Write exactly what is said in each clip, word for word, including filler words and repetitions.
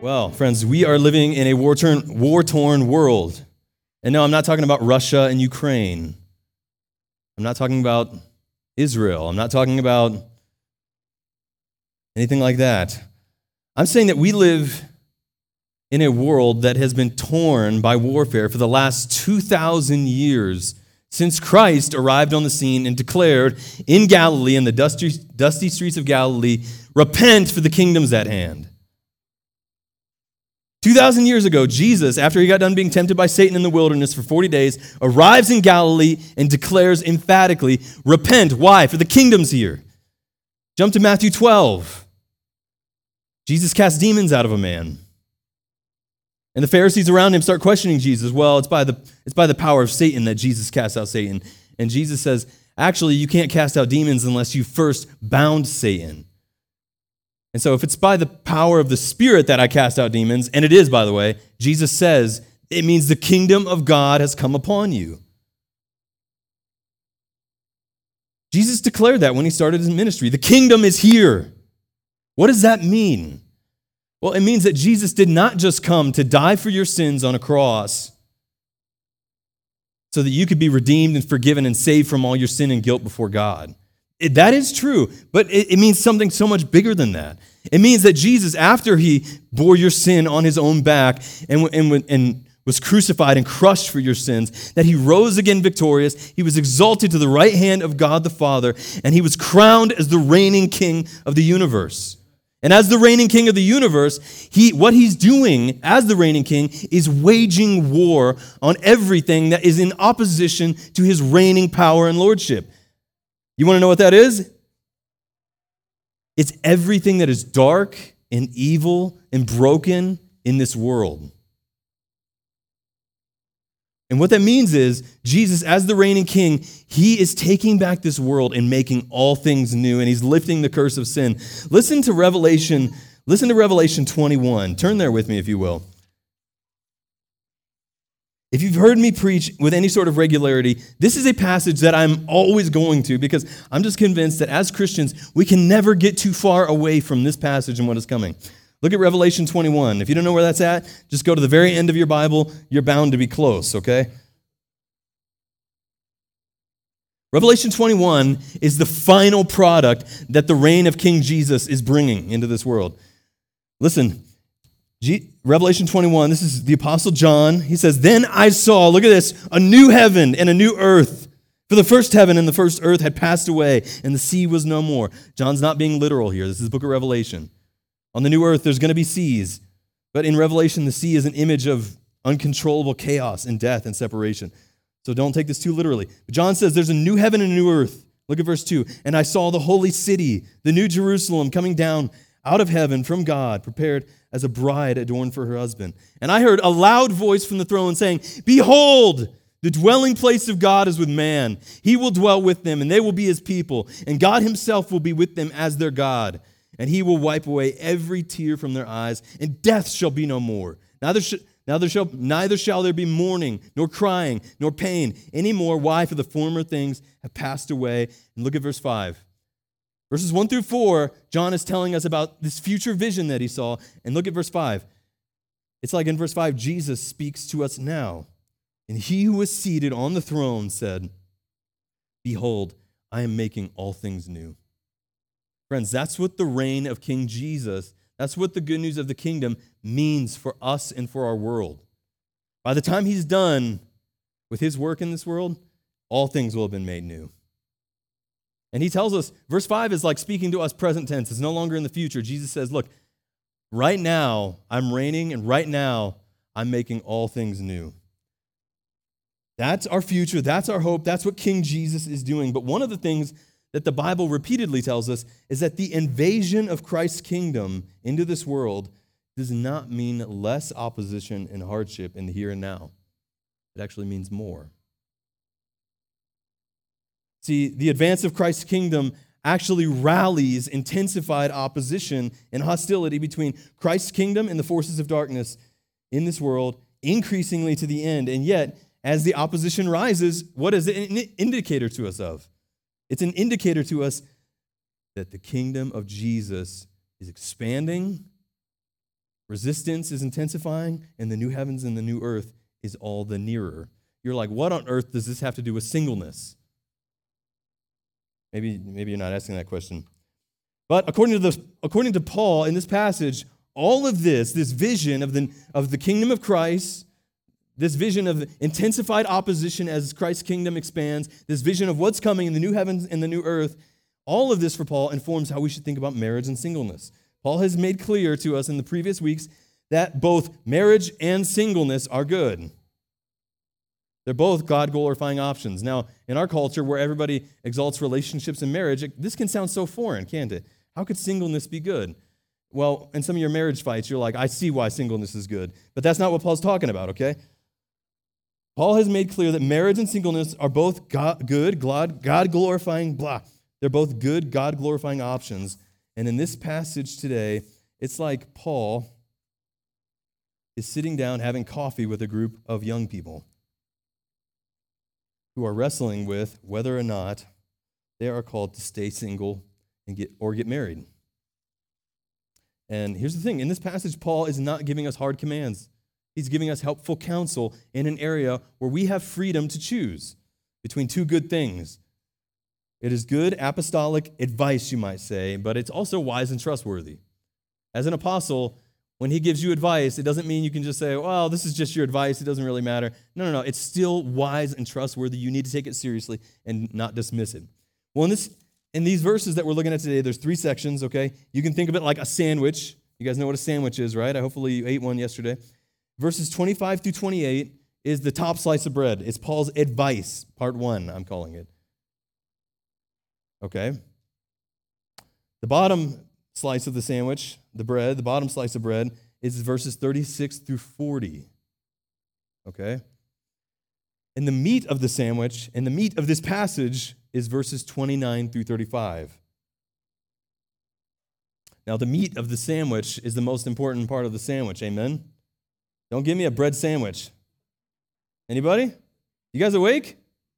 Well, friends, we are living in a war-torn, war-torn world. And no, I'm not talking about Russia and Ukraine. I'm not talking about Israel. I'm not talking about anything like that. I'm saying that we live in a world that has been torn by warfare for the last two thousand years since Christ arrived on the scene and declared in Galilee, in the dusty, dusty streets of Galilee, repent, for the kingdom's at hand. two thousand years ago, Jesus, after he got done being tempted by Satan in the wilderness for forty days, arrives in Galilee and declares emphatically, repent. Why? For the kingdom's here. Jump to Matthew twelve. Jesus casts demons out of a man. And the Pharisees around him start questioning Jesus. Well, it's by the it's by the power of Satan that Jesus casts out Satan. And Jesus says, actually, you can't cast out demons unless you first bound Satan. And so if it's by the power of the Spirit that I cast out demons, and it is, by the way, Jesus says, it means the kingdom of God has come upon you. Jesus declared that when he started his ministry. The kingdom is here. What does that mean? Well, it means that Jesus did not just come to die for your sins on a cross so that you could be redeemed and forgiven and saved from all your sin and guilt before God. It, that is true, but it, it means something so much bigger than that. It means that Jesus, after he bore your sin on his own back and, and, and was crucified and crushed for your sins, that he rose again victorious, he was exalted to the right hand of God the Father, and he was crowned as the reigning king of the universe. And as the reigning king of the universe, he, what he's doing as the reigning king is waging war on everything that is in opposition to his reigning power and lordship. You want to know what that is? It's everything that is dark and evil and broken in this world. And what that means is, Jesus, as the reigning king, he is taking back this world and making all things new, and he's lifting the curse of sin. Listen to Revelation, listen to Revelation twenty-one. Turn there with me, if you will. If you've heard me preach with any sort of regularity, this is a passage that I'm always going to, because I'm just convinced that as Christians, we can never get too far away from this passage and what is coming. Look at Revelation twenty-one. If you don't know where that's at, just go to the very end of your Bible. You're bound to be close, okay? Revelation twenty-one is the final product that the reign of King Jesus is bringing into this world. Listen, G- Revelation twenty-one, this is the Apostle John. He says, then I saw, look at this, a new heaven and a new earth. For the first heaven and the first earth had passed away, and the sea was no more. John's not being literal here. This is the book of Revelation. On the new earth, there's going to be seas. But in Revelation, the sea is an image of uncontrollable chaos and death and separation. So don't take this too literally. But John says there's a new heaven and a new earth. Look at verse two. And I saw the holy city, the new Jerusalem, coming down out of heaven from God, prepared as a bride adorned for her husband. And I heard a loud voice from the throne saying, behold, the dwelling place of God is with man. He will dwell with them, and they will be his people. And God himself will be with them as their God. And he will wipe away every tear from their eyes, and death shall be no more. Neither, sh- neither, shall, neither shall there be mourning, nor crying, nor pain anymore. Why? For the former things have passed away. And look at verse five. Verses one through four, John is telling us about this future vision that he saw. And look at verse five. It's like in verse five, Jesus speaks to us now. And he who was seated on the throne said, behold, I am making all things new. Friends, that's what the reign of King Jesus, that's what the good news of the kingdom means for us and for our world. By the time he's done with his work in this world, all things will have been made new. And he tells us, verse five is like speaking to us present tense. It's no longer in the future. Jesus says, look, right now I'm reigning, and right now I'm making all things new. That's our future. That's our hope. That's what King Jesus is doing. But one of the things that the Bible repeatedly tells us is that the invasion of Christ's kingdom into this world does not mean less opposition and hardship in the here and now. It actually means more. See, the advance of Christ's kingdom actually rallies intensified opposition and hostility between Christ's kingdom and the forces of darkness in this world, increasingly to the end. And yet, as the opposition rises, what is it an indicator to us of? It's an indicator to us that the kingdom of Jesus is expanding, Resistance is intensifying, and the new heavens and the new earth is all the nearer. You're like, what on earth does this have to do with singleness? Maybe, maybe you're not asking that question. But according to, the, according to Paul in this passage, all of this, this vision of the, of the kingdom of Christ, this vision of intensified opposition as Christ's kingdom expands, this vision of what's coming in the new heavens and the new earth, all of this for Paul informs how we should think about marriage and singleness. Paul has made clear to us in the previous weeks that both marriage and singleness are good. They're both God-glorifying options. Now, in our culture where everybody exalts relationships and marriage, this can sound so foreign, can't it? How could singleness be good? Well, in some of your marriage fights, you're like, I see why singleness is good. But that's not what Paul's talking about, okay? Paul has made clear that marriage and singleness are both God, good, God-glorifying, blah. They're both good, God-glorifying options. And in this passage today, it's like Paul is sitting down having coffee with a group of young people who are wrestling with whether or not they are called to stay single and get or get married. And here's the thing. In this passage, Paul is not giving us hard commands. He's giving us helpful counsel in an area where we have freedom to choose between two good things. It is good apostolic advice, you might say, but it's also wise and trustworthy. As an apostle, when he gives you advice, it doesn't mean you can just say, well, this is just your advice, it doesn't really matter. No, no, no, it's still wise and trustworthy. You need to take it seriously and not dismiss it. Well, in this, in these verses that we're looking at today, there's three sections, okay? You can think of it like a sandwich. You guys know what a sandwich is, right? Hopefully you ate one yesterday. Verses twenty-five through twenty-eight is the top slice of bread. It's Paul's advice, part one, I'm calling it. Okay? The bottom slice of the sandwich, the bread, the bottom slice of bread, is verses thirty-six through forty. Okay? And the meat of the sandwich, and the meat of this passage, is verses twenty-nine through thirty-five. Now, the meat of the sandwich is the most important part of the sandwich, amen? Don't give me a bread sandwich. Anybody? You guys awake?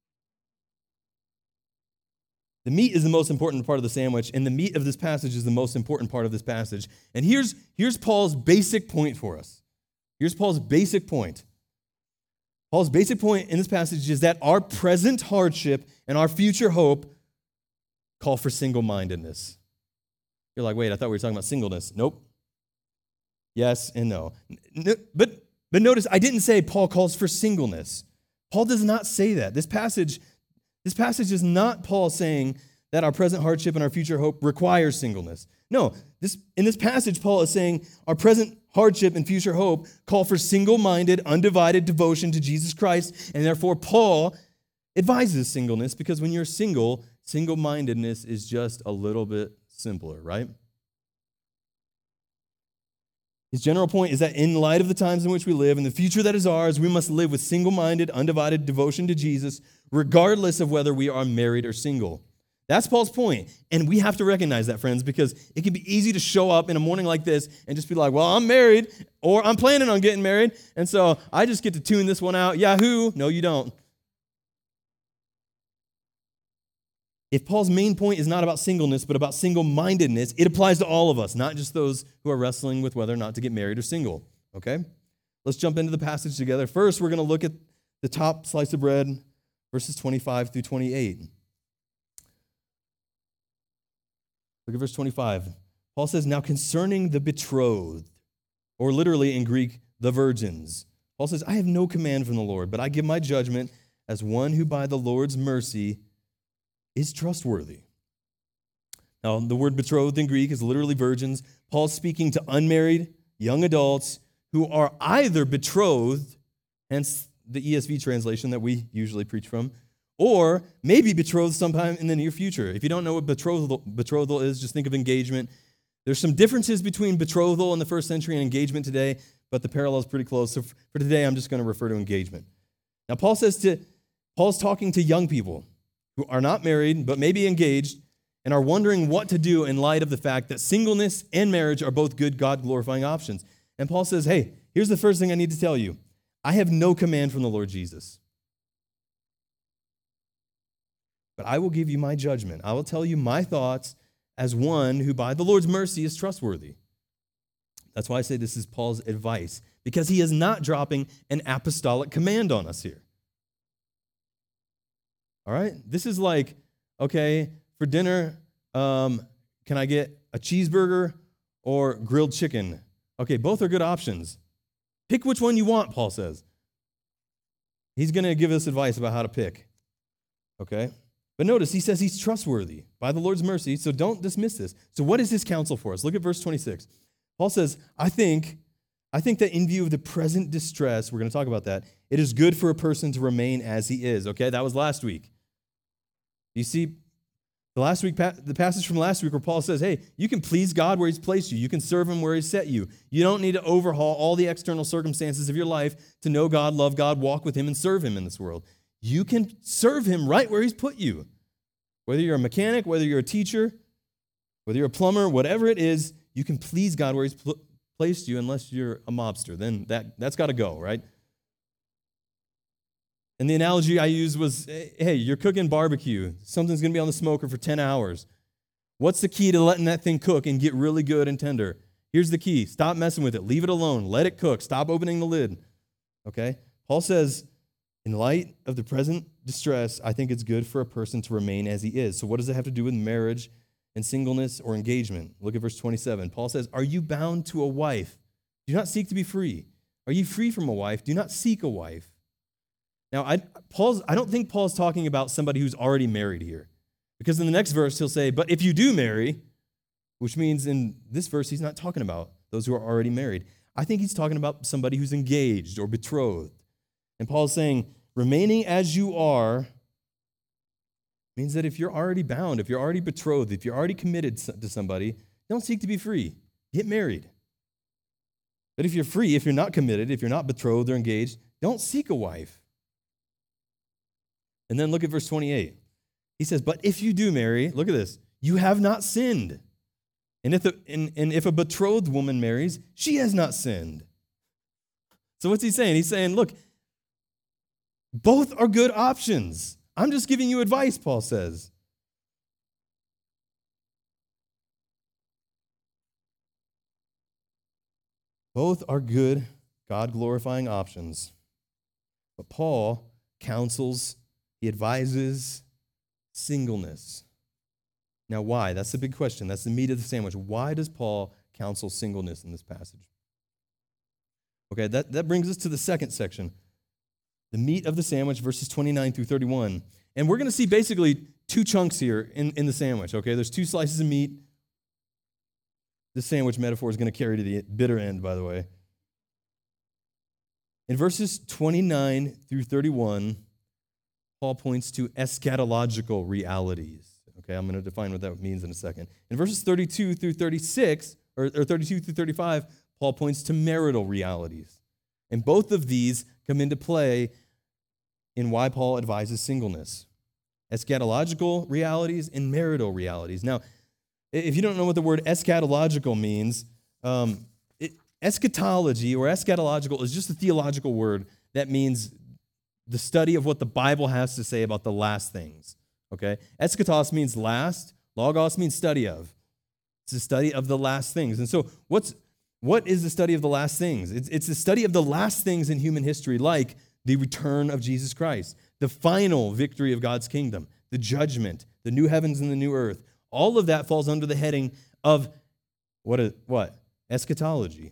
The meat is the most important part of the sandwich, and the meat of this passage is the most important part of this passage. And here's, here's Paul's basic point for us. Here's Paul's basic point. Paul's basic point in this passage is that our present hardship and our future hope call for single-mindedness. You're like, wait, I thought we were talking about singleness. Nope. Yes and no. But, but notice, I didn't say Paul calls for singleness. Paul does not say that. This passage, this passage is not Paul saying that our present hardship and our future hope requires singleness. No, this, in this passage, Paul is saying our present hardship and future hope call for single-minded, undivided devotion to Jesus Christ, and therefore Paul advises singleness because when you're single, single-mindedness is just a little bit simpler, right? His general point is that in light of the times in which we live and the future that is ours, we must live with single-minded, undivided devotion to Jesus, regardless of whether we are married or single. That's Paul's point. And we have to recognize that, friends, because it can be easy to show up in a morning like this and just be like, well, I'm married, or I'm planning on getting married, and so I just get to tune this one out. Yahoo! No, you don't. If Paul's main point is not about singleness, but about single-mindedness, it applies to all of us, not just those who are wrestling with whether or not to get married or single, okay? Let's jump into the passage together. First, we're going to look at the top slice of bread, verses twenty-five through twenty-eight. Look at verse twenty-five. Paul says, now concerning the betrothed, or literally in Greek, the virgins. Paul says, I have no command from the Lord, but I give my judgment as one who by the Lord's mercy is trustworthy. Now, the word betrothed in Greek is literally virgins. Paul's speaking to unmarried young adults who are either betrothed, hence the E S V translation that we usually preach from, or maybe betrothed sometime in the near future. If you don't know what betrothal, betrothal is, just think of engagement. There's some differences between betrothal in the first century and engagement today, but the parallel is pretty close. So for today, I'm just going to refer to engagement. Now, Paul says to, Paul's talking to young people who are not married, but maybe engaged, and are wondering what to do in light of the fact that singleness and marriage are both good, God-glorifying options. And Paul says, hey, here's the first thing I need to tell you. I have no command from the Lord Jesus. But I will give you my judgment. I will tell you my thoughts as one who by the Lord's mercy is trustworthy. That's why I say this is Paul's advice, because he is not dropping an apostolic command on us here. All right? This is like, okay, for dinner, um, can I get a cheeseburger or grilled chicken? Okay, both are good options. Pick which one you want, Paul says. He's going to give us advice about how to pick. Okay? But notice, he says he's trustworthy by the Lord's mercy, so don't dismiss this. So what is his counsel for us? Look at verse twenty-six. Paul says, I think, I think that in view of the present distress, we're going to talk about that, it is good for a person to remain as he is. Okay, that was last week. You see, the last week, the passage from last week where Paul says, hey, you can please God where he's placed you. You can serve him where he's set you. You don't need to overhaul all the external circumstances of your life to know God, love God, walk with him, and serve him in this world. You can serve him right where he's put you. Whether you're a mechanic, whether you're a teacher, whether you're a plumber, whatever it is, you can please God where he's pl- placed you unless you're a mobster. Then that, that's got to go, right? And the analogy I used was, hey, you're cooking barbecue. Something's going to be on the smoker for ten hours. What's the key to letting that thing cook and get really good and tender? Here's the key. Stop messing with it. Leave it alone. Let it cook. Stop opening the lid. Okay? Paul says, in light of the present distress, I think it's good for a person to remain as he is. So what does it have to do with marriage and singleness or engagement? Look at verse twenty-seven. Paul says, are you bound to a wife? Do not seek to be free. Are you free from a wife? Do not seek a wife. Now, I, Paul's, I don't think Paul's talking about somebody who's already married here. Because in the next verse, he'll say, but if you do marry, which means in this verse, he's not talking about those who are already married. I think he's talking about somebody who's engaged or betrothed. And Paul's saying, remaining as you are means that if you're already bound, if you're already betrothed, if you're already committed to somebody, don't seek to be free. Get married. But if you're free, if you're not committed, if you're not betrothed or engaged, don't seek a wife. And then look at verse twenty-eight. He says, but if you do marry, look at this, you have not sinned. And if, the, and, and if a betrothed woman marries, she has not sinned. So what's he saying? He's saying, look, both are good options. I'm just giving you advice, Paul says. Both are good, God-glorifying options. But Paul counsels, he advises singleness. Now, why? That's the big question. That's the meat of the sandwich. Why does Paul counsel singleness in this passage? Okay, that, that brings us to the second section. The meat of the sandwich, verses twenty-nine through thirty-one. And we're going to see basically two chunks here in, in the sandwich, okay? There's two slices of meat. This sandwich metaphor is going to carry to the bitter end, by the way. In verses twenty-nine through thirty-one, Paul points to eschatological realities. Okay, I'm going to define what that means in a second. In verses thirty-two through thirty-six, or, or thirty-two through thirty-five, Paul points to marital realities. And both of these come into play in why Paul advises singleness. Eschatological realities and marital realities. Now, if you don't know what the word eschatological means, um, it, eschatology or eschatological is just a theological word that means the study of what the Bible has to say about the last things. Okay? Eschatos means last. Logos means study of. It's the study of the last things. And so what's what is the study of the last things? It's, it's the study of the last things in human history, like the return of Jesus Christ, the final victory of God's kingdom, the judgment, the new heavens and the new earth. All of that falls under the heading of what? Is, what? Eschatology.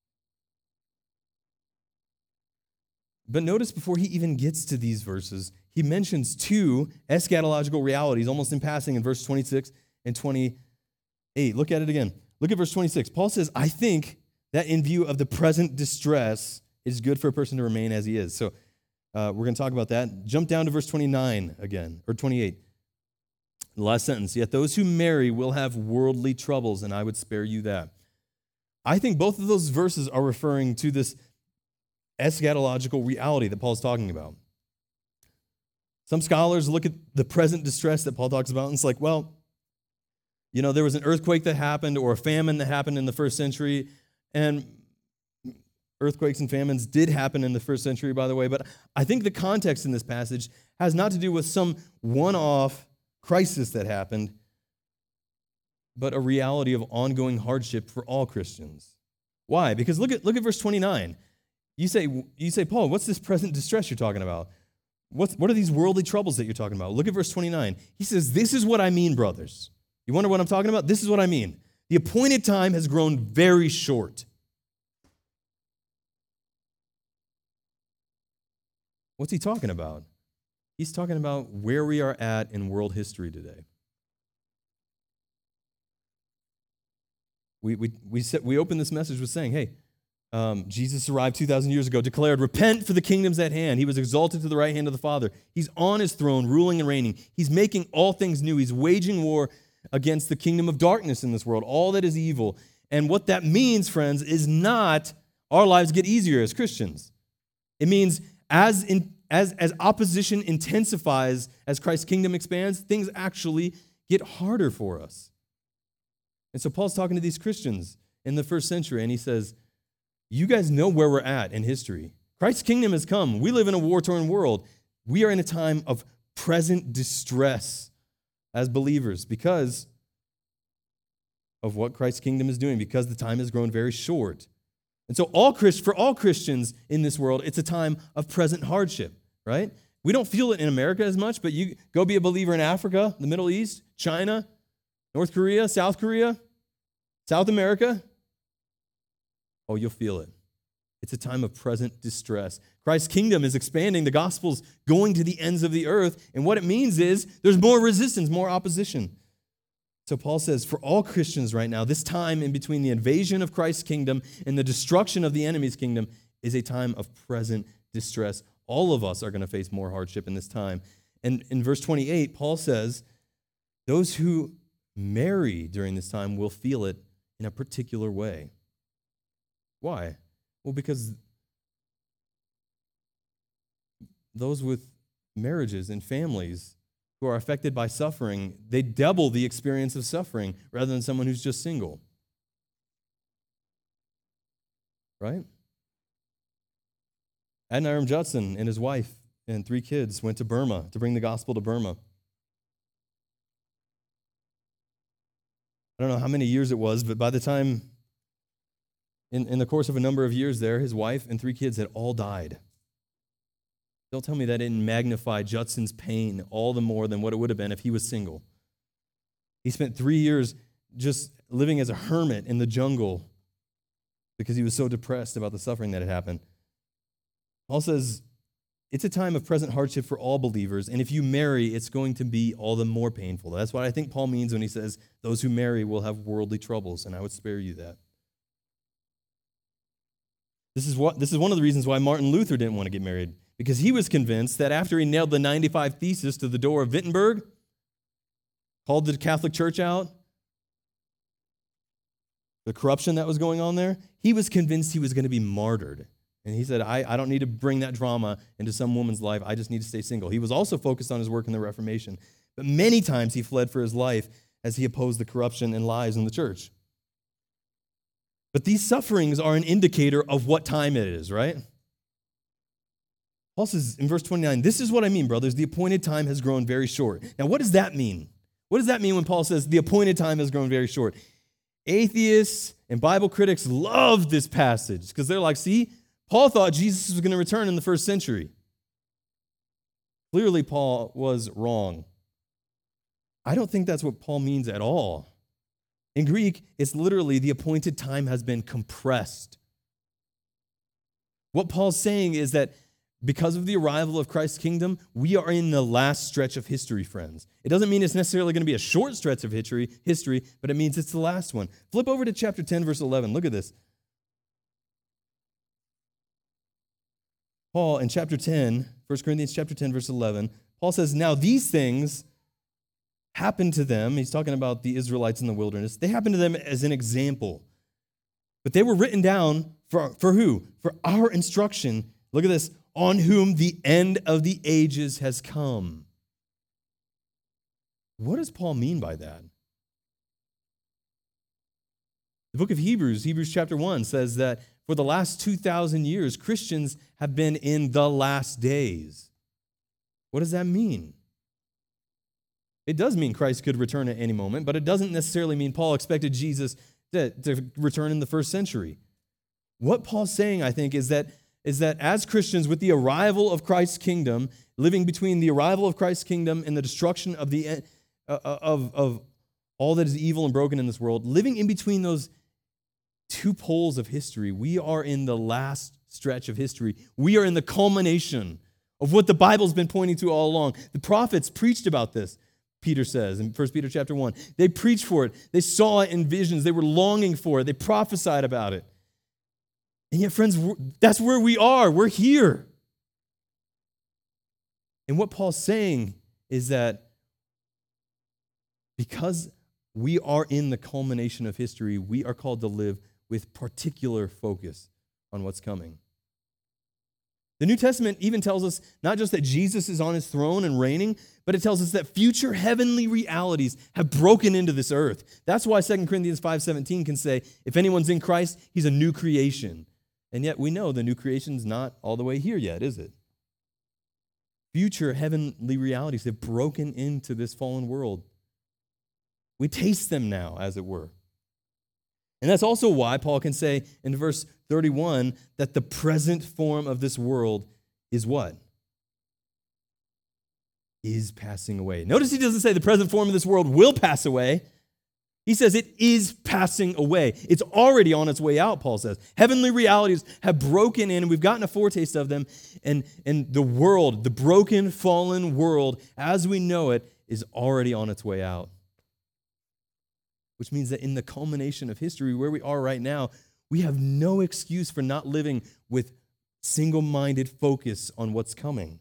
But notice before he even gets to these verses, he mentions two eschatological realities almost in passing in verse twenty-six and twenty-eight. Look at it again. Look at verse twenty-six. Paul says, I think that in view of the present distress, it is good for a person to remain as he is. So uh, we're going to talk about that. Jump down to verse twenty-nine again, or twenty-eight. The last sentence. Yet those who marry will have worldly troubles, and I would spare you that. I think both of those verses are referring to this eschatological reality that Paul's talking about. Some scholars look at the present distress that Paul talks about, and it's like, well, you know, there was an earthquake that happened or a famine that happened in the first century, and earthquakes and famines did happen in the first century, by the way, but I think the context in this passage has not to do with some one-off crisis that happened, but a reality of ongoing hardship for all Christians. Why? Because look at look at verse twenty-nine. You say, you say, Paul, what's this present distress you're talking about? What's, what are these worldly troubles that you're talking about? Look at verse twenty-nine. He says, this is what I mean, brothers. You wonder what I'm talking about? This is what I mean. The appointed time has grown very short. What's he talking about? He's talking about where we are at in world history today. We, we, we, set, we opened this message with saying, hey, Um, Jesus arrived two thousand years ago, declared, repent for the kingdom's at hand. He was exalted to the right hand of the Father. He's on his throne, ruling and reigning. He's making all things new. He's waging war against the kingdom of darkness in this world, all that is evil. And what that means, friends, is not our lives get easier as Christians. It means as, in, as, as opposition intensifies, as Christ's kingdom expands, things actually get harder for us. And so Paul's talking to these Christians in the first century, and he says, you guys know where we're at in history. Christ's kingdom has come. We live in a war-torn world. We are in a time of present distress as believers because of what Christ's kingdom is doing, because the time has grown very short. And so all Christ, for all Christians in this world, it's a time of present hardship, right? We don't feel it in America as much, but you go be a believer in Africa, the Middle East, China, North Korea, South Korea, South America. Oh, you'll feel it. It's a time of present distress. Christ's kingdom is expanding. The gospel's going to the ends of the earth. And what it means is there's more resistance, more opposition. So Paul says, for all Christians right now, this time in between the invasion of Christ's kingdom and the destruction of the enemy's kingdom is a time of present distress. All of us are going to face more hardship in this time. And in verse twenty-eight, Paul says, those who marry during this time will feel it in a particular way. Why? Well, because those with marriages and families who are affected by suffering, they double the experience of suffering rather than someone who's just single. Right? Adoniram Judson and his wife and three kids went to Burma to bring the gospel to Burma. I don't know how many years it was, but by the time In, in the course of a number of years there, his wife and three kids had all died. Don't tell me that didn't magnify Judson's pain all the more than what it would have been if he was single. He spent three years just living as a hermit in the jungle because he was so depressed about the suffering that had happened. Paul says, it's a time of present hardship for all believers, and if you marry, it's going to be all the more painful. That's what I think Paul means when he says, those who marry will have worldly troubles, and I would spare you that. This is what this is one of the reasons why Martin Luther didn't want to get married, because he was convinced that after he nailed the ninety-five Theses to the door of Wittenberg, called the Catholic Church out, the corruption that was going on there, he was convinced he was going to be martyred. And he said, I, I don't need to bring that drama into some woman's life. I just need to stay single. He was also focused on his work in the Reformation. But many times he fled for his life as he opposed the corruption and lies in the church. But these sufferings are an indicator of what time it is, right? Paul says in verse twenty-nine, this is what I mean, brothers. The appointed time has grown very short. Now, what does that mean? What does that mean when Paul says the appointed time has grown very short? Atheists and Bible critics love this passage because they're like, see, Paul thought Jesus was going to return in the first century. Clearly, Paul was wrong. I don't think that's what Paul means at all. In Greek, it's literally the appointed time has been compressed. What Paul's saying is that because of the arrival of Christ's kingdom, we are in the last stretch of history, friends. It doesn't mean it's necessarily going to be a short stretch of history, history, but it means it's the last one. Flip over to chapter ten, verse eleven. Look at this. Paul, in chapter ten, First Corinthians chapter ten, verse eleven, Paul says, now these things happened to them. He's talking about the Israelites in the wilderness. They happened to them as an example. But they were written down for, for who? For our instruction. Look at this. On whom the end of the ages has come. What does Paul mean by that? The book of Hebrews, Hebrews chapter one, says that for the last two thousand years, Christians have been in the last days. What does that mean? It does mean Christ could return at any moment, but it doesn't necessarily mean Paul expected Jesus to, to return in the first century. what Paul's saying, I think, is that, is that as Christians, with the arrival of Christ's kingdom, living between the arrival of Christ's kingdom and the destruction of, the, uh, of, of all that is evil and broken in this world, living in between those two poles of history, we are in the last stretch of history. We are in the culmination of what the Bible's been pointing to all along. The prophets preached about this, Peter says in First Peter chapter one. They preached for it. They saw it in visions. They were longing for it. They prophesied about it. And yet, friends, that's where we are. We're here. And what Paul's saying is that because we are in the culmination of history, we are called to live with particular focus on what's coming. The New Testament even tells us not just that Jesus is on his throne and reigning, but it tells us that future heavenly realities have broken into this earth. That's why Second Corinthians five seventeen can say, if anyone's in Christ, he's a new creation. And yet we know the new creation's not all the way here yet, is it? Future heavenly realities have broken into this fallen world. We taste them now, as it were. And that's also why Paul can say in verse thirty-one that the present form of this world is what? Is passing away. Notice he doesn't say the present form of this world will pass away. He says it is passing away. It's already on its way out, Paul says. Heavenly realities have broken in, and we've gotten a foretaste of them. And, and the world, the broken, fallen world, as we know it, is already on its way out. Which means that in the culmination of history, where we are right now, we have no excuse for not living with single-minded focus on what's coming.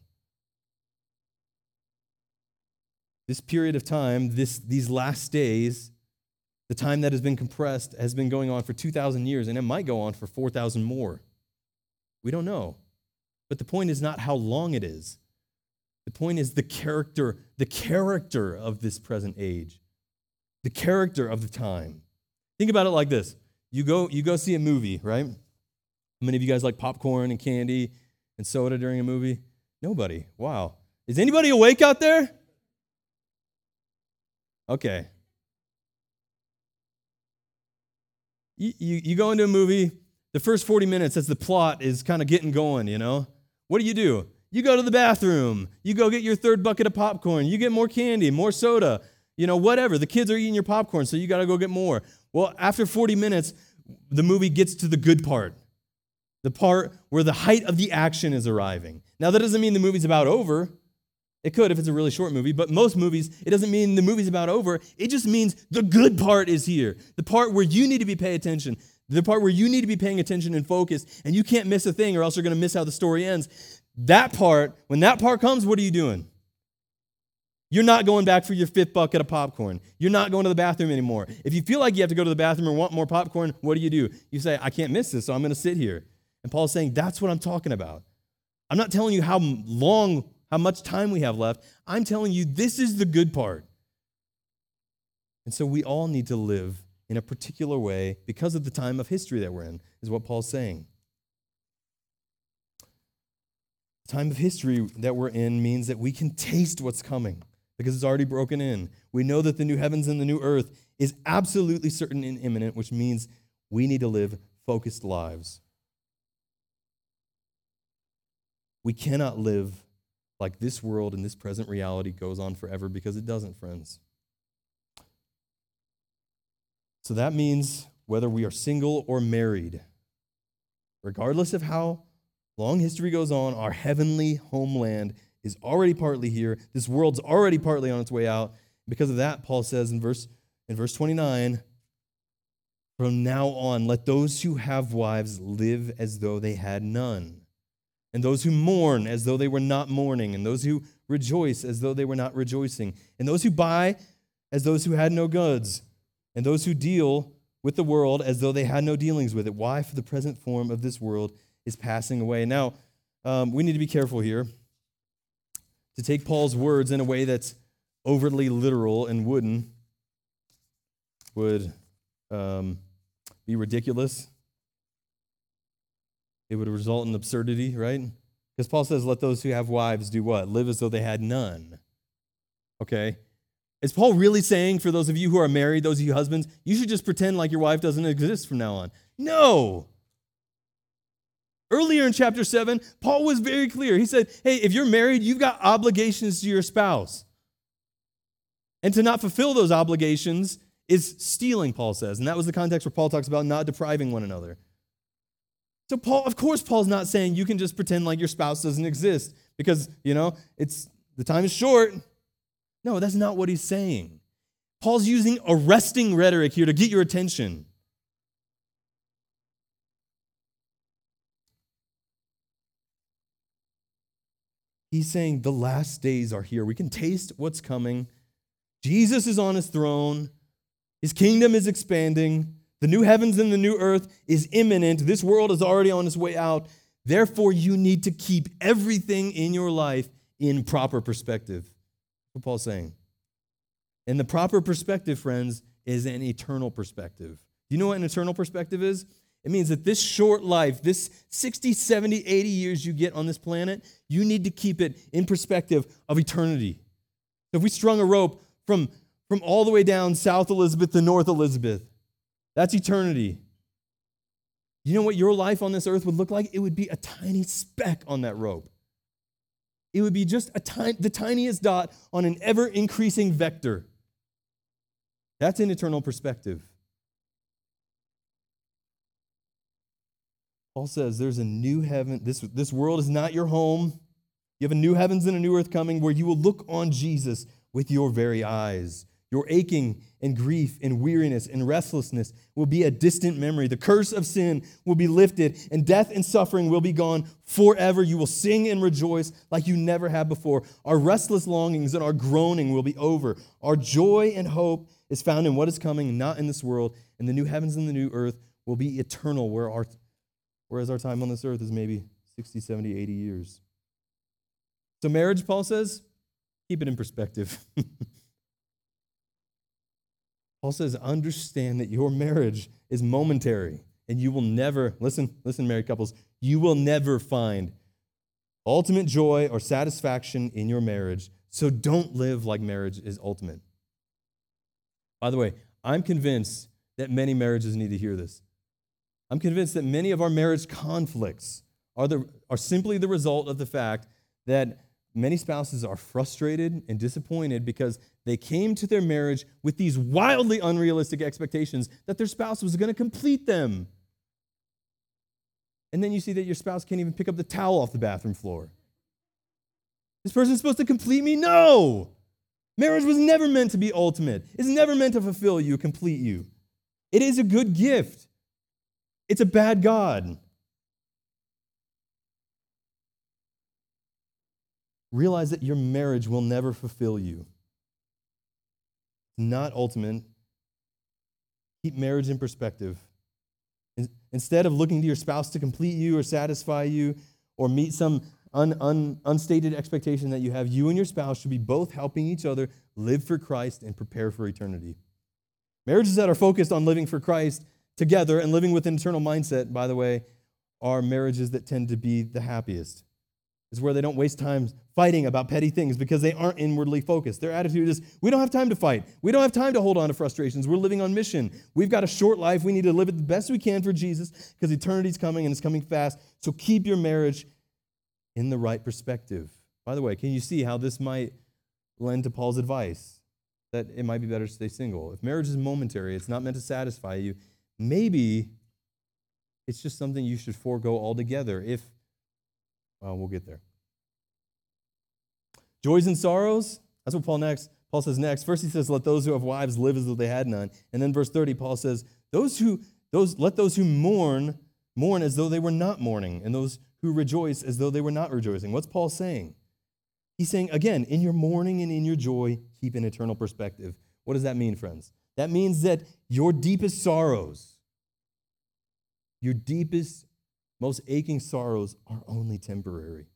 This period of time, this, these last days, the time that has been compressed has been going on for two thousand years, and it might go on for four thousand more. We don't know. But the point is not how long it is. The point is the character, the character of this present age. The character of the time. Think about it like this. You go, you go see a movie, right? How many of you guys like popcorn and candy and soda during a movie? Nobody. Wow. Is anybody awake out there? Okay. You, you, you go into a movie, the first forty minutes as the plot is kind of getting going, you know? What do you do? You go to the bathroom. You go get your third bucket of popcorn. You get more candy, more soda. You know, whatever. The kids are eating your popcorn, so you got to go get more. Well, after forty minutes, the movie gets to the good part. The part where the height of the action is arriving. Now, that doesn't mean the movie's about over. It could if it's a really short movie, but most movies, it doesn't mean the movie's about over. It just means the good part is here. The part where you need to be paying attention. The part where you need to be paying attention and focus, and you can't miss a thing or else you're going to miss how the story ends. That part, when that part comes, what are you doing? You're not going back for your fifth bucket of popcorn. You're not going to the bathroom anymore. If you feel like you have to go to the bathroom or want more popcorn, what do you do? You say, I can't miss this, so I'm going to sit here. And Paul's saying, that's what I'm talking about. I'm not telling you how long, how much time we have left. I'm telling you, this is the good part. And so we all need to live in a particular way because of the time of history that we're in, is what Paul's saying. The time of history that we're in means that we can taste what's coming, because it's already broken in. We know that the new heavens and the new earth is absolutely certain and imminent, which means we need to live focused lives. We cannot live like this world and this present reality goes on forever, because it doesn't, friends. So that means whether we are single or married, regardless of how long history goes on, our heavenly homeland is already partly here. This world's already partly on its way out. Because of that, Paul says in verse, in verse twenty-nine, from now on, let those who have wives live as though they had none, and those who mourn as though they were not mourning, and those who rejoice as though they were not rejoicing, and those who buy as those who had no goods, and those who deal with the world as though they had no dealings with it. Why? For the present form of this world is passing away. Now, um, we need to be careful here to take Paul's words in a way that's overly literal and wooden would um, be ridiculous. It would result in absurdity, right? Because Paul says, let those who have wives do what? Live as though they had none. Okay? Is Paul really saying, for those of you who are married, those of you husbands, you should just pretend like your wife doesn't exist from now on? No! Earlier in chapter seven, Paul was very clear. He said, hey, if you're married, you've got obligations to your spouse. And to not fulfill those obligations is stealing, Paul says. And that was the context where Paul talks about not depriving one another. So Paul, of course, Paul's not saying you can just pretend like your spouse doesn't exist because, you know, it's the time is short. No, that's not what he's saying. Paul's using arresting rhetoric here to get your attention. He's saying the last days are here. We can taste what's coming. Jesus is on his throne. His kingdom is expanding. The new heavens and the new earth is imminent. This world is already on its way out. Therefore, you need to keep everything in your life in proper perspective. That's what Paul's saying. And the proper perspective, friends, is an eternal perspective. Do you know what an eternal perspective is? It means that this short life, this sixty, seventy, eighty years you get on this planet, you need to keep it in perspective of eternity. So if we strung a rope from, from all the way down South Elizabeth to North Elizabeth, that's eternity. You know what your life on this earth would look like? It would be a tiny speck on that rope. It would be just a tiny, the tiniest dot on an ever-increasing vector. That's an eternal perspective. Paul says there's a new heaven. This, this world is not your home. You have a new heavens and a new earth coming where you will look on Jesus with your very eyes. Your aching and grief and weariness and restlessness will be a distant memory. The curse of sin will be lifted, and death and suffering will be gone forever. You will sing and rejoice like you never have before. Our restless longings and our groaning will be over. Our joy and hope is found in what is coming, not in this world. And the new heavens and the new earth will be eternal, where our, whereas our time on this earth is maybe sixty, seventy, eighty years. So marriage, Paul says, keep it in perspective. Paul says, understand that your marriage is momentary, and you will never, listen, listen, married couples, you will never find ultimate joy or satisfaction in your marriage, so don't live like marriage is ultimate. By the way, I'm convinced that many marriages need to hear this. I'm convinced that many of our marriage conflicts are, the, are simply the result of the fact that many spouses are frustrated and disappointed because they came to their marriage with these wildly unrealistic expectations that their spouse was going to complete them. And then you see that your spouse can't even pick up the towel off the bathroom floor. This person's supposed to complete me? No! Marriage was never meant to be ultimate. It's never meant to fulfill you, complete you. It is a good gift. It's a bad God. Realize that your marriage will never fulfill you. It's not ultimate. Keep marriage in perspective. Instead of looking to your spouse to complete you or satisfy you or meet some un, un, unstated expectation that you have, you and your spouse should be both helping each other live for Christ and prepare for eternity. Marriages that are focused on living for Christ together and living with an eternal mindset, by the way, are marriages that tend to be the happiest. It's where they don't waste time fighting about petty things because they aren't inwardly focused. Their attitude is, we don't have time to fight. We don't have time to hold on to frustrations. We're living on mission. We've got a short life. We need to live it the best we can for Jesus because eternity's coming and it's coming fast. So keep your marriage in the right perspective. By the way, can you see how this might lend to Paul's advice that it might be better to stay single? If marriage is momentary, it's not meant to satisfy you, maybe it's just something you should forego altogether if Well, we'll get there. Joys and sorrows, that's what Paul next. Paul says next. First he says, let those who have wives live as though they had none. And then verse thirty, Paul says, those who those let those who mourn mourn as though they were not mourning, and those who rejoice as though they were not rejoicing. What's Paul saying? He's saying, again, in your mourning and in your joy, keep an eternal perspective. What does that mean, friends? That means that your deepest sorrows, your deepest most aching sorrows are only temporary.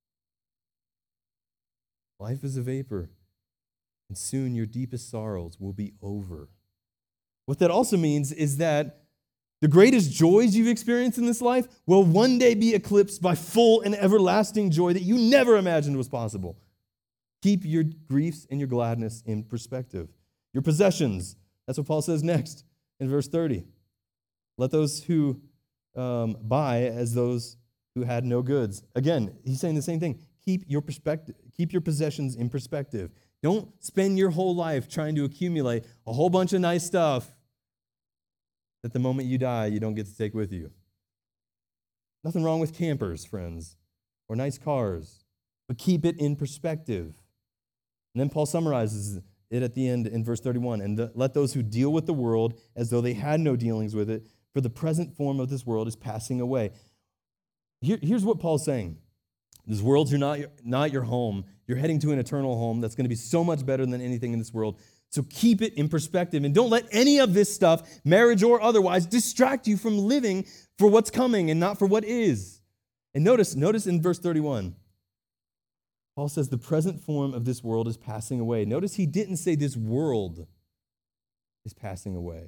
Life is a vapor, and soon your deepest sorrows will be over. What that also means is that the greatest joys you've experienced in this life will one day be eclipsed by full and everlasting joy that you never imagined was possible. Keep your griefs and your gladness in perspective. Your possessions, that's what Paul says next in verse thirty. Let those who Um, buy as those who had no goods. Again, he's saying the same thing. Keep your perspective, keep your possessions in perspective. Don't spend your whole life trying to accumulate a whole bunch of nice stuff that the moment you die, you don't get to take with you. Nothing wrong with campers, friends, or nice cars, but keep it in perspective. And then Paul summarizes it at the end in verse thirty-one, and the, let those who deal with the world as though they had no dealings with it, for the present form of this world is passing away. Here, here's what Paul's saying. This world's your not, your, not your home. You're heading to an eternal home that's going to be so much better than anything in this world. So keep it in perspective, and don't let any of this stuff, marriage or otherwise, distract you from living for what's coming and not for what is. And notice, notice in verse thirty-one, Paul says the present form of this world is passing away. Notice he didn't say this world is passing away.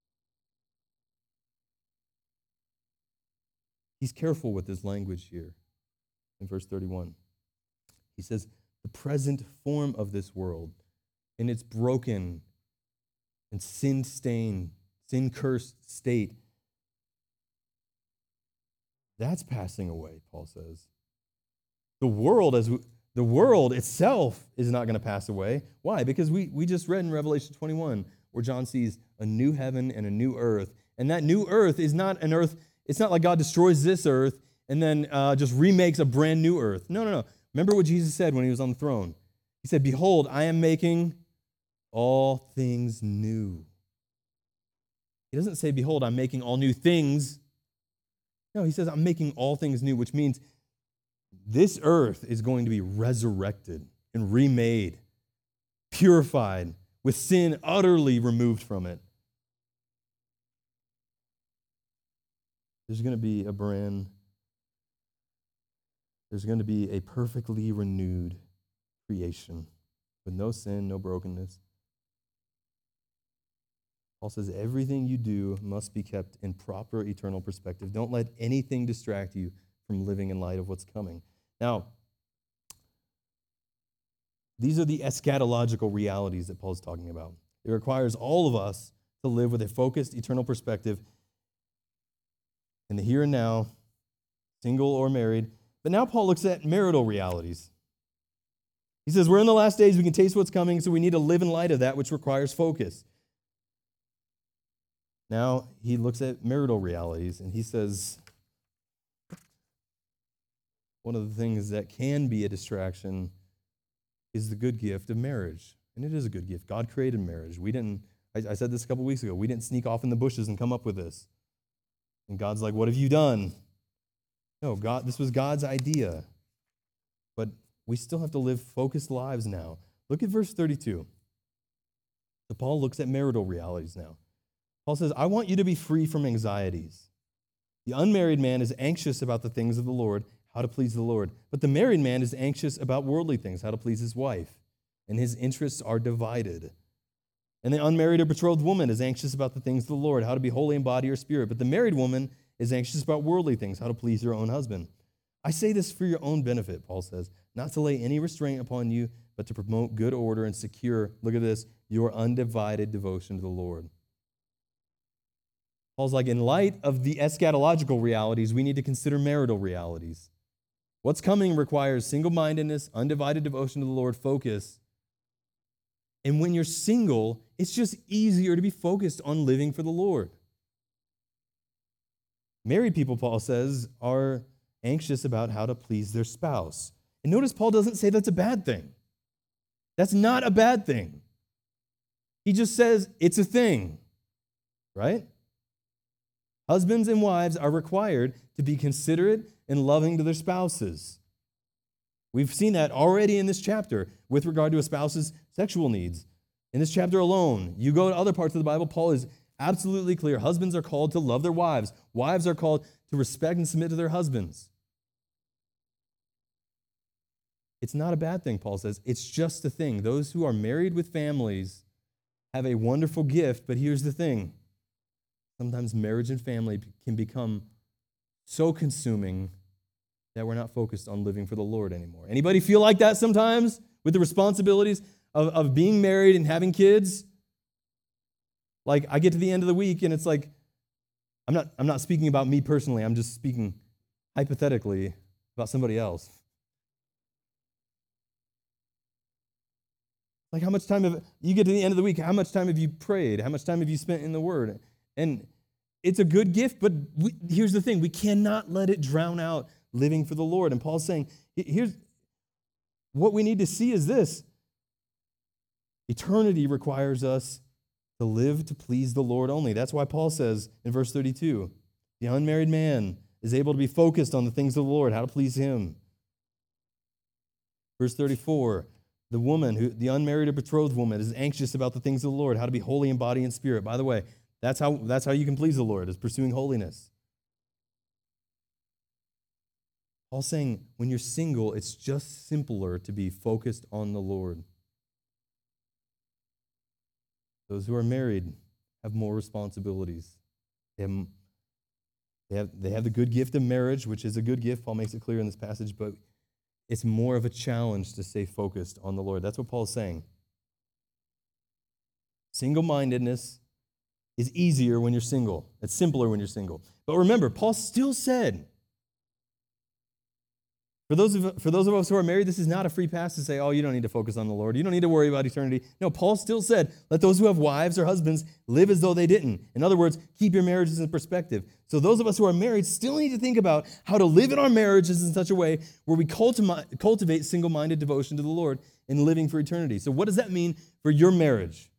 He's careful with his language here in verse thirty-one. He says the present form of this world in its broken and sin-stained, sin-cursed state, that's passing away, Paul says. The world, as we, the world itself is not going to pass away. Why? Because we, we just read in Revelation twenty-one where John sees a new heaven and a new earth. And that new earth is not an earth, it's not like God destroys this earth and then uh, just remakes a brand new earth. No, no, no. Remember what Jesus said when he was on the throne. He said, behold, I am making all things new. He doesn't say, behold, I'm making all new things. No, he says, I'm making all things new, which means this earth is going to be resurrected and remade, purified, with sin utterly removed from it. There's going to be a brand, there's going to be a perfectly renewed creation with no sin, no brokenness. Paul says everything you do must be kept in proper eternal perspective. Don't let anything distract you from living in light of what's coming. Now, these are the eschatological realities that Paul's talking about. It requires all of us to live with a focused eternal perspective in the here and now, single or married. But now Paul looks at marital realities. He says, we're in the last days, we can taste what's coming, so we need to live in light of that, which requires focus. Now he looks at marital realities, and he says, one of the things that can be a distraction is the good gift of marriage. And it is a good gift. God created marriage. We didn't, I, I said this a couple weeks ago, we didn't sneak off in the bushes and come up with this. And God's like, what have you done? No, God, this was God's idea. But we still have to live focused lives now. Look at verse thirty-two. So Paul looks at marital realities now. Paul says, I want you to be free from anxieties. The unmarried man is anxious about the things of the Lord, how to please the Lord. But the married man is anxious about worldly things, how to please his wife. And his interests are divided. And the unmarried or betrothed woman is anxious about the things of the Lord, how to be holy in body or spirit. But the married woman is anxious about worldly things, how to please her own husband. I say this for your own benefit, Paul says, not to lay any restraint upon you, but to promote good order and secure, look at this, your undivided devotion to the Lord. Paul's like, in light of the eschatological realities, we need to consider marital realities. What's coming requires single-mindedness, undivided devotion to the Lord, focus. And when you're single, it's just easier to be focused on living for the Lord. Married people, Paul says, are anxious about how to please their spouse. And notice Paul doesn't say that's a bad thing. That's not a bad thing. He just says it's a thing, right? Husbands and wives are required to be considerate and loving to their spouses. We've seen that already in this chapter with regard to a spouse's sexual needs. In this chapter alone, you go to other parts of the Bible, Paul is absolutely clear. Husbands are called to love their wives. Wives are called to respect and submit to their husbands. It's not a bad thing, Paul says. It's just a thing. Those who are married with families have a wonderful gift, but here's the thing. Sometimes marriage and family can become so consuming that we're not focused on living for the Lord anymore. Anybody feel like that sometimes with the responsibilities of, of being married and having kids? Like, I get to the end of the week and it's like, I'm not, I'm not speaking about me personally, I'm just speaking, hypothetically about somebody else. Like how much time have, you get to the end of the week, how much time have you prayed? How much time have you spent in the Word? And it's a good gift, but we, here's the thing. We cannot let it drown out living for the Lord. And Paul's saying, here's what we need to see is this. Eternity requires us to live to please the Lord only. That's why Paul says in verse thirty-two, the unmarried man is able to be focused on the things of the Lord, how to please him. Verse thirty-four, the woman, who the unmarried or betrothed woman, is anxious about the things of the Lord, how to be holy in body and spirit. By the way, that's how, that's how you can please the Lord, is pursuing holiness. Paul's saying when you're single, it's just simpler to be focused on the Lord. Those who are married have more responsibilities. They have, they have, they have the good gift of marriage, which is a good gift. Paul makes it clear in this passage, but it's more of a challenge to stay focused on the Lord. That's what Paul's saying. Single-mindedness is easier when you're single. It's simpler when you're single. But remember, Paul still said, For those of for those of us who are married, this is not a free pass to say, oh, you don't need to focus on the Lord. You don't need to worry about eternity. No, Paul still said, let those who have wives or husbands live as though they didn't. In other words, keep your marriages in perspective. So those of us who are married still need to think about how to live in our marriages in such a way where we cultivate, cultivate single-minded devotion to the Lord and living for eternity. So what does that mean for your marriage?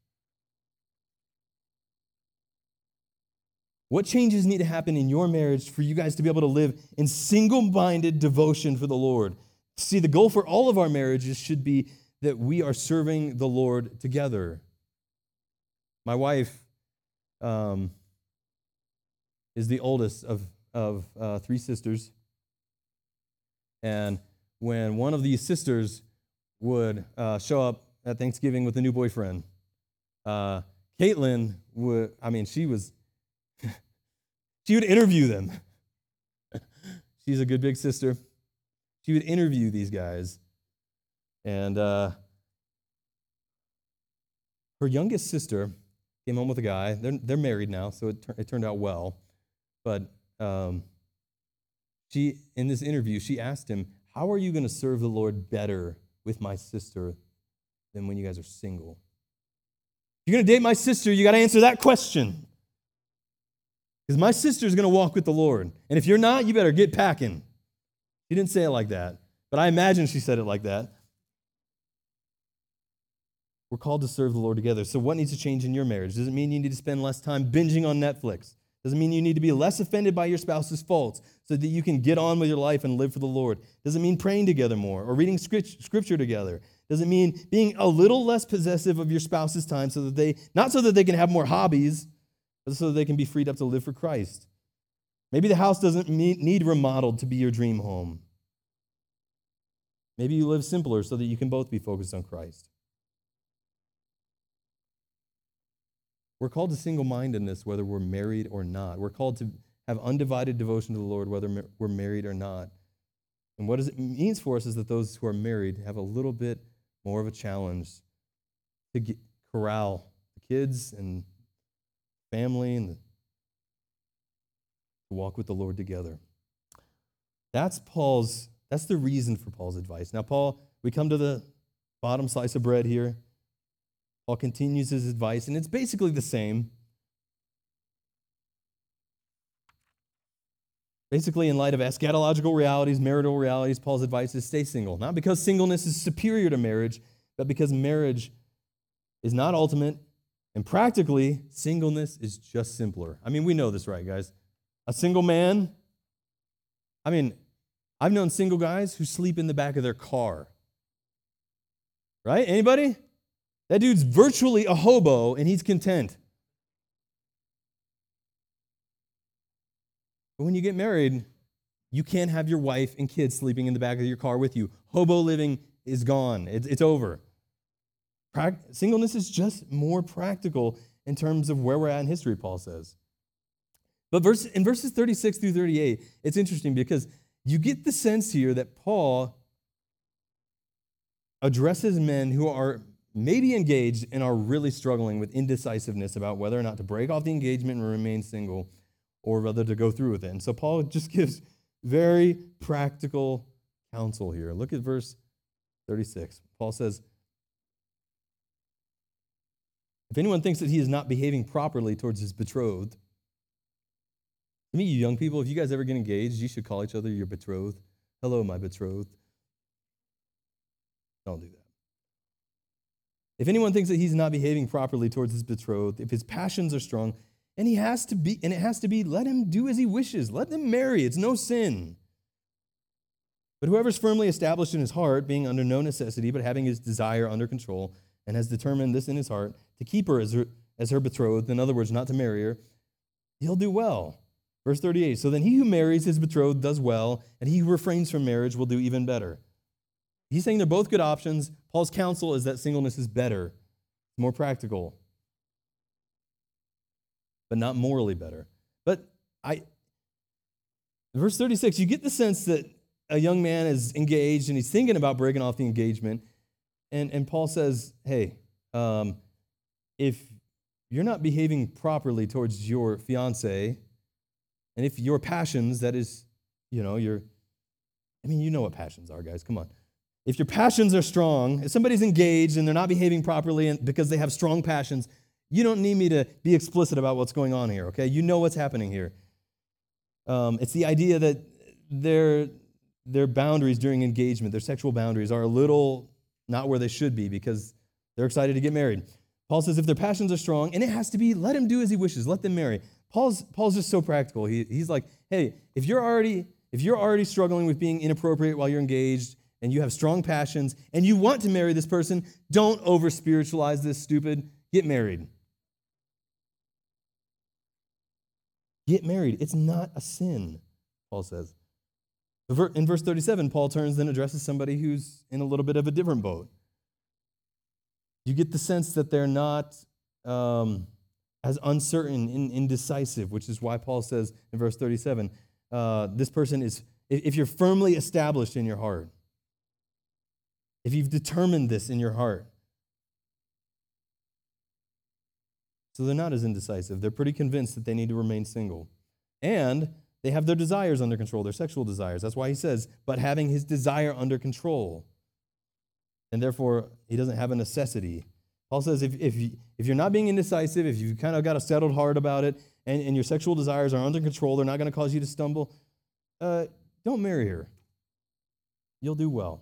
What changes need to happen in your marriage for you guys to be able to live in single-minded devotion for the Lord? See, the goal for all of our marriages should be that we are serving the Lord together. My wife um, is the oldest of, of uh, three sisters. And when one of these sisters would uh, show up at Thanksgiving with a new boyfriend, uh, Caitlin would, I mean, she was... She would interview them. She's a good big sister. She would interview these guys. And uh, her youngest sister came home with a guy. They're, they're married now, so it, it turned out well. But um, she, in this interview, she asked him, how are you going to serve the Lord better with my sister than when you guys are single? If you're going to date my sister, you got to answer that question. Because my sister's going to walk with the Lord. And if you're not, you better get packing. She didn't say it like that, but I imagine she said it like that. We're called to serve the Lord together. So what needs to change in your marriage? Does it mean you need to spend less time binging on Netflix? Does it mean you need to be less offended by your spouse's faults so that you can get on with your life and live for the Lord? Does it mean praying together more or reading scripture together? Does it mean being a little less possessive of your spouse's time so that they, not so that they can have more hobbies, so that they can be freed up to live for Christ? Maybe the house doesn't need remodeled to be your dream home. Maybe you live simpler so that you can both be focused on Christ. We're called to single-mindedness whether we're married or not. We're called to have undivided devotion to the Lord whether we're married or not. And what it means for us is that those who are married have a little bit more of a challenge to get, corral the kids and family and the, to walk with the Lord together. That's Paul's, that's the reason for Paul's advice. Now, Paul, we come to the bottom slice of bread here. Paul continues his advice, and it's basically the same. Basically, in light of eschatological realities, marital realities, Paul's advice is stay single. Not because singleness is superior to marriage, but because marriage is not ultimate. And practically, singleness is just simpler. I mean, we know this, right, guys? A single man, I mean, I've known single guys who sleep in the back of their car. Right? Anybody? That dude's virtually a hobo, and he's content. But when you get married, you can't have your wife and kids sleeping in the back of your car with you. Hobo living is gone. It's, it's over. Singleness is just more practical in terms of where we're at in history, Paul says. But verse, in verses thirty-six through thirty-eight, it's interesting because you get the sense here that Paul addresses men who are maybe engaged and are really struggling with indecisiveness about whether or not to break off the engagement and remain single or whether to go through with it. And so Paul just gives Very practical counsel here. Look at verse thirty-six. Paul says, if anyone thinks that he is not behaving properly towards his betrothed, to me, you young people, if you guys ever get engaged, you should call each other your betrothed. Hello, my betrothed. Don't do that. If anyone thinks that he's not behaving properly towards his betrothed, if his passions are strong, and he has to be, and it has to be, let him do as he wishes. Let them marry. It's no sin. But whoever's firmly established in his heart, being under no necessity, but having his desire under control, and has determined this in his heart, to keep her as her, as her betrothed, in other words, not to marry her, he'll do well. Verse thirty-eight, so then he who marries his betrothed does well, and he who refrains from marriage will do even better. He's saying they're both good options. Paul's counsel is that singleness is better, it's more practical, but not morally better. But I, verse thirty-six, you get the sense that a young man is engaged and he's thinking about breaking off the engagement, and, and Paul says, hey, um, if you're not behaving properly towards your fiance, and if your passions, that is, you know, your, I mean, you know what passions are, guys, come on. If your passions are strong, if somebody's engaged and they're not behaving properly and because they have strong passions, you don't need me to be explicit about what's going on here, okay? You know what's happening here. Um, it's the idea that their, their boundaries during engagement, their sexual boundaries, are a little not where they should be because they're excited to get married. Paul says if their passions are strong, and it has to be, let him do as he wishes, let them marry. Paul's, Paul's just so practical. He, he's like, hey, if you're already if you're already struggling with being inappropriate while you're engaged, and you have strong passions, and you want to marry this person, don't over-spiritualize this, stupid. Get married. Get married. It's not a sin, Paul says. In verse thirty-seven, Paul turns and addresses somebody who's in a little bit of a different boat. You get the sense that they're not um, as uncertain and indecisive, which is why Paul says in verse thirty-seven, uh, this person is, if you're firmly established in your heart, if you've determined this in your heart. So they're not as indecisive. They're pretty convinced that they need to remain single. And they have their desires under control, their sexual desires. That's why he says, but having his desire under control. And therefore, he doesn't have a necessity. Paul says if, if, you, if you're not being indecisive, if you've kind of got a settled heart about it, and, and your sexual desires are under control, they're not going to cause you to stumble, uh, don't marry her. You'll do well.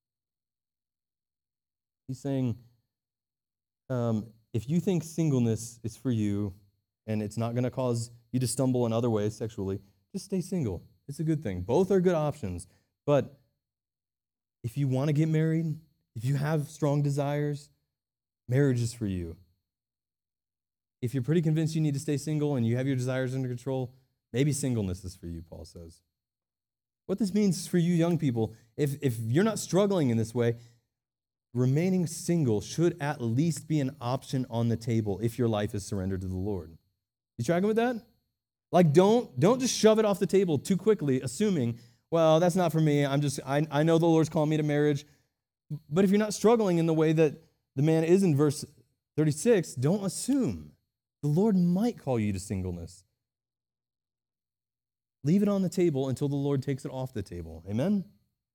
He's saying, um, if you think singleness is for you and it's not going to cause you to stumble in other ways sexually, just stay single. It's a good thing. Both are good options. But if you want to get married, if you have strong desires, marriage is for you. If you're pretty convinced you need to stay single and you have your desires under control, maybe singleness is for you, Paul says. What this means for you young people, if, if you're not struggling in this way, remaining single should at least be an option on the table if your life is surrendered to the Lord. You tracking with that? Like, don't, don't just shove it off the table too quickly, assuming, well, that's not for me. I'm just, I, I know the Lord's calling me to marriage. But if you're not struggling in the way that the man is in verse thirty-six, don't assume. The Lord might call you to singleness. Leave it on the table until the Lord takes it off the table. Amen?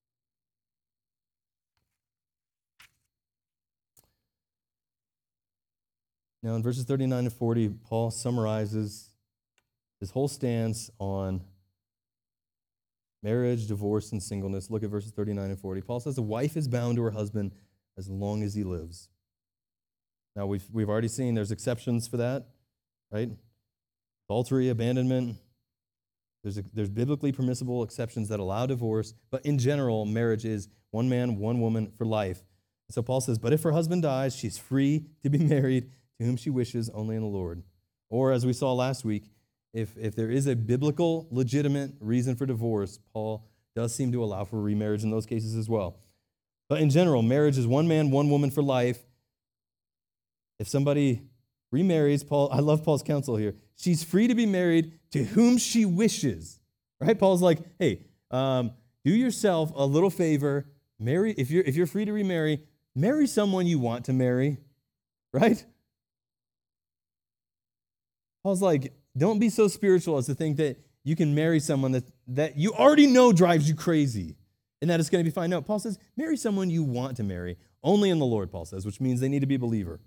Now, in verses thirty-nine to forty, Paul summarizes his whole stance on marriage, divorce, and singleness. Look at verses thirty-nine and forty. Paul says, a wife is bound to her husband as long as he lives. Now, we've, we've already seen there's exceptions for that, right? Adultery, abandonment. There's, a, there's biblically permissible exceptions that allow divorce, but in general, marriage is one man, one woman for life. So Paul says, but if her husband dies, she's free to be married to whom she wishes, only in the Lord. Or as we saw last week, if, if there is a biblical, legitimate reason for divorce, Paul does seem to allow for remarriage in those cases as well. But in general, marriage is one man, one woman for life. If somebody remarries, Paul, I love Paul's counsel here. She's free to be married to whom she wishes. Right? Paul's like, hey, um, do yourself a little favor. Marry, if you're if you're free to remarry, marry someone you want to marry. Right? Paul's like, don't be so spiritual as to think that you can marry someone that, that you already know drives you crazy and that it's going to be fine. No, Paul says, marry someone you want to marry, only in the Lord, Paul says, which means they need to be a believer.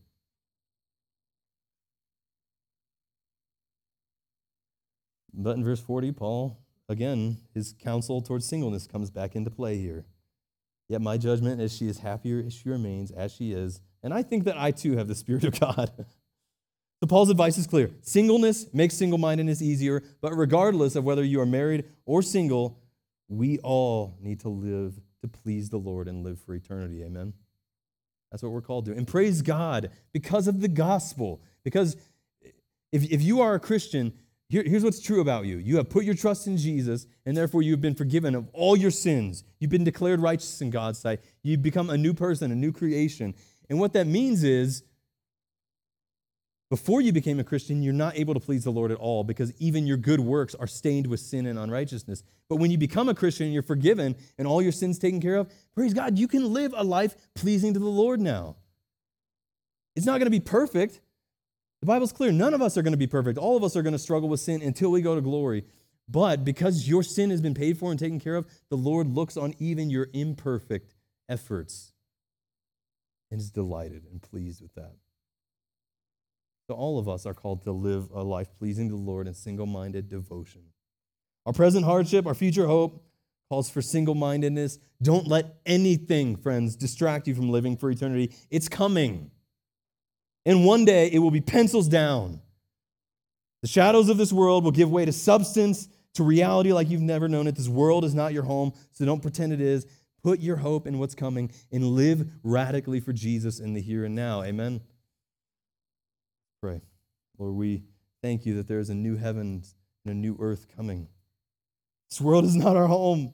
But in verse forty, Paul, again, his counsel towards singleness comes back into play here. Yet my judgment is she is happier if she remains as she is. And I think that I too have the Spirit of God. So Paul's advice is clear. Singleness makes single-mindedness easier, but regardless of whether you are married or single, we all need to live to please the Lord and live for eternity. Amen? That's what we're called to. And praise God because of the gospel. Because if, if you are a Christian, here, here's what's true about you. You have put your trust in Jesus, and therefore you have been forgiven of all your sins. You've been declared righteous in God's sight. You've become a new person, a new creation. And what that means is, before you became a Christian, you're not able to please the Lord at all because even your good works are stained with sin and unrighteousness. But when you become a Christian, you're forgiven and all your sins taken care of. Praise God, you can live a life pleasing to the Lord now. It's not going to be perfect. The Bible's clear. None of us are going to be perfect. All of us are going to struggle with sin until we go to glory. But because your sin has been paid for and taken care of, the Lord looks on even your imperfect efforts and is delighted and pleased with that. So all of us are called to live a life pleasing to the Lord in single-minded devotion. Our present hardship, our future hope, calls for single-mindedness. Don't let anything, friends, distract you from living for eternity. It's coming. And one day it will be pencils down. The shadows of this world will give way to substance, to reality like you've never known it. This world is not your home, so don't pretend it is. Put your hope in what's coming and live radically for Jesus in the here and now. Amen. Pray. Lord, we thank you that there is a new heaven and a new earth coming. This world is not our home.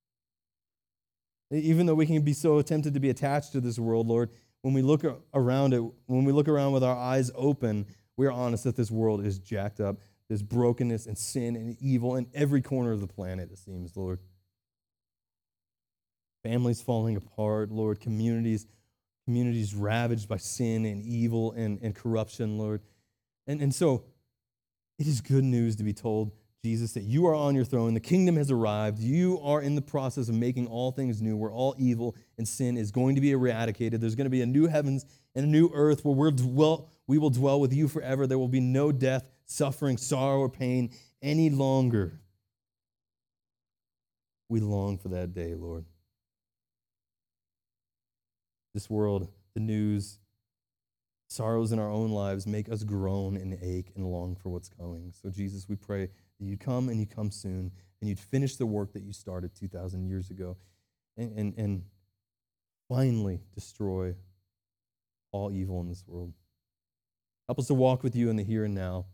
Even though we can be so tempted to be attached to this world, Lord, when we look around it, when we look around with our eyes open, we are honest that this world is jacked up. There's brokenness and sin and evil in every corner of the planet, it seems, Lord. Families falling apart, Lord, communities Communities ravaged by sin and evil and, and corruption, Lord. And, and so it is good news to be told, Jesus, that you are on your throne. The kingdom has arrived. You are in the process of making all things new, where all evil and sin is going to be eradicated. There's going to be a new heavens and a new earth where we're dwell, we will dwell with you forever. There will be no death, suffering, sorrow, or pain any longer. We long for that day, Lord. This world, the news, sorrows in our own lives make us groan and ache and long for what's coming. So, Jesus, we pray that you'd come and you come soon and you'd finish the work that you started two thousand years ago and, and, and finally destroy all evil in this world. Help us to walk with you in the here and now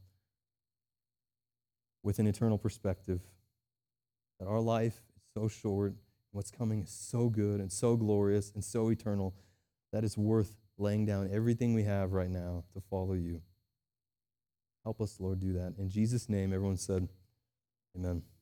with an eternal perspective, that our life is so short, what's coming is so good and so glorious and so eternal that it's worth laying down everything we have right now to follow you. Help us, Lord, do that. In Jesus' name, everyone said, amen.